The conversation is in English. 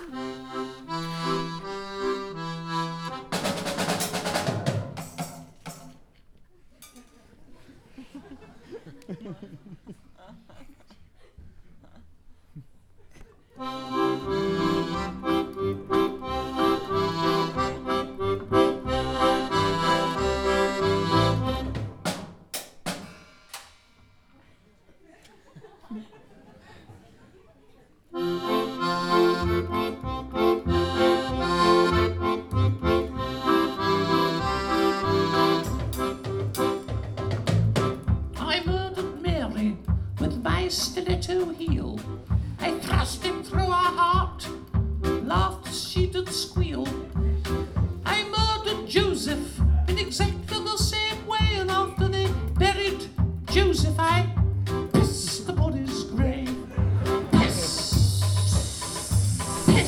I murdered Mary with my stiletto heel. I thrust it through her heart, laughed as she did squeal.